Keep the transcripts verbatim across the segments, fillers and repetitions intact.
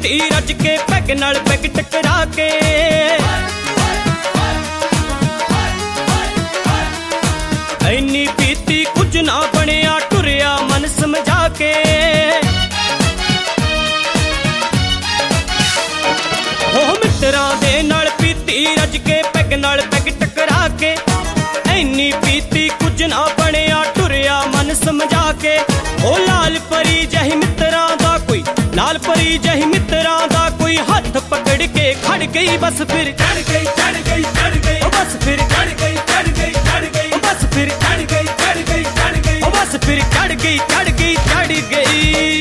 पीती रज के पैग नाल पैग टकरा के इन्नी पीती कुछ ना बनिया टुरिया मन समझा के ओ मित्रा दे नाल पीती रज के पैग नाल पैग टकरा के इन्नी पीती कुछ ना बनिया टुरिया मन समझा के ओ लाल परी जही मित्रा दा कोई लाल परी जही मित्रा दा कोई हाथ पकड़ के खड़ गई बस फिर चढ़ गई चढ़ गई चढ़ गई ओ बस फिर चढ़ गई चढ़ गई चढ़ गई ओ बस फिर चढ़ गई चढ़ गई चढ़ गई ओ बस फिर चढ़ गई चढ़ गई चढ़ गई।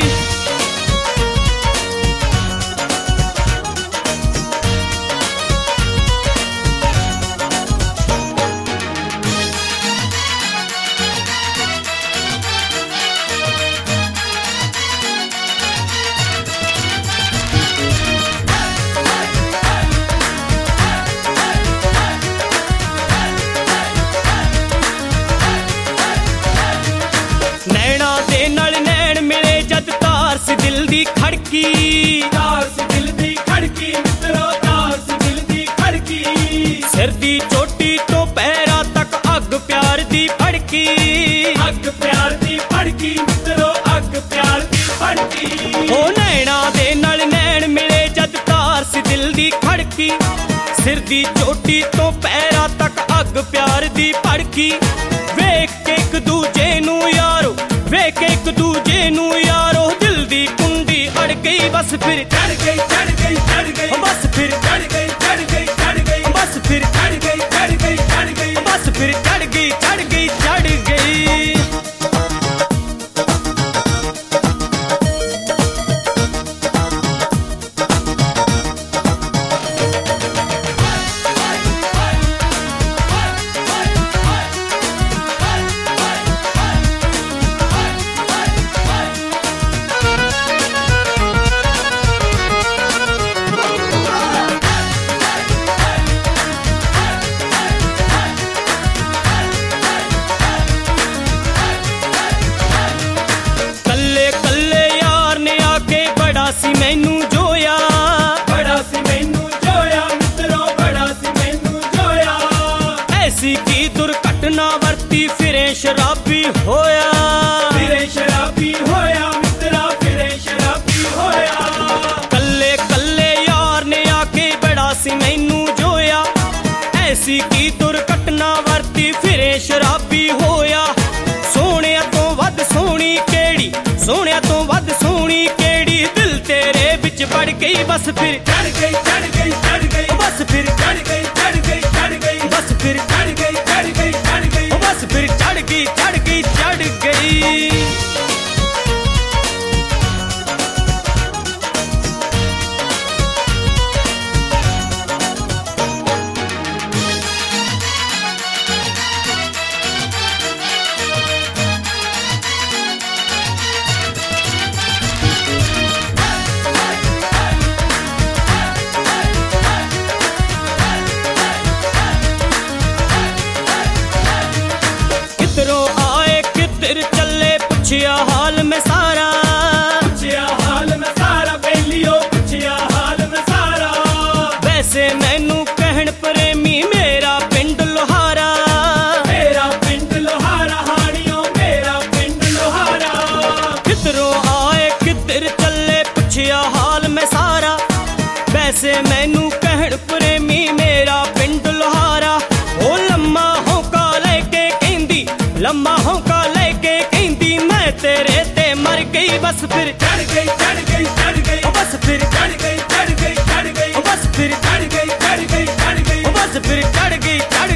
नैना दे नाल नैन मिले जद तार सी दिल दी खड़की तार सी दिल दी खड़की मित्रो तार सी दिल दी खड़की सिर दी चोटी तो पैरा तक अग प्यार दी फड़की अग प्यार दी फड़की मित्रो अग प्यार दी फड़की ओ नैना दे नाल नैन मिले जद तार सी दिल दी खड़की सिर दी चोटी तो पैरा तक अग प्यार दी फड़की वेख के एक दूजे नू यारो वेख एक दूजे नू यारो दिल दी कुंडी अड़ गई बस फिर चढ़ गई चढ़ गई चढ़ गई बस फिर चढ़ गई चढ़ गई चढ़ गई बस फिर चढ़ गई चढ़ गई चढ़ गई बस फिर चढ़ गई चढ़ गई चढ़ गई। सी मैनू जोया बड़ा सी मैनू जोया मित्रों बड़ा सी मैनू जोया ऐसी की दुर्घटना वर्ती फिरे शराबी होया फिरे शराबी होया मित्रा फिरे शराबी होया कल्ले कल्ले यार ने आके बड़ा सी मैनू जोया ऐसी की दुर्घटना वर्ती फिरे शराबी होया सोने तो वध सोनी केड़ी सोने तो वध सोनी केड़ी दिल तेरे बिच बढ़ गई बस फिर चढ़ गई चढ़ गई चढ़ गई बस फिर चढ़ गई चढ़ गई चढ़ गई बस फिर चढ़ गई चढ़ गई चढ़ गई बस फिर चढ़ गई चढ़ गई चढ़ गई। किधरों आए किधर चले पूछिया हाल में सारा पूछिया हाल में सारा बेलियो पूछिया हाल में सारा वैसे मैनू कहन प्रेमी मेरा पिंड लोहारा मेरा पिंड लोहारा हाड़ियों मेरा पिंड लोहारा किधरों आए किधर चले पूछिया हाल में सारा वैसे मैनू कहन प्रेमी मेरा पिंड लोहारा ओ लम्मा होका लेके कहंदी लम्मा होका लेके कहंदी मैं तेरे ते मर गई बस फिर चढ़ गई चढ़ गई चढ़ गई बस फिर चढ़ गई चढ़ गई चढ़ गई बस फिर चढ़ गई चढ़ गई चढ़ गई बस फिर चढ़ गई चढ़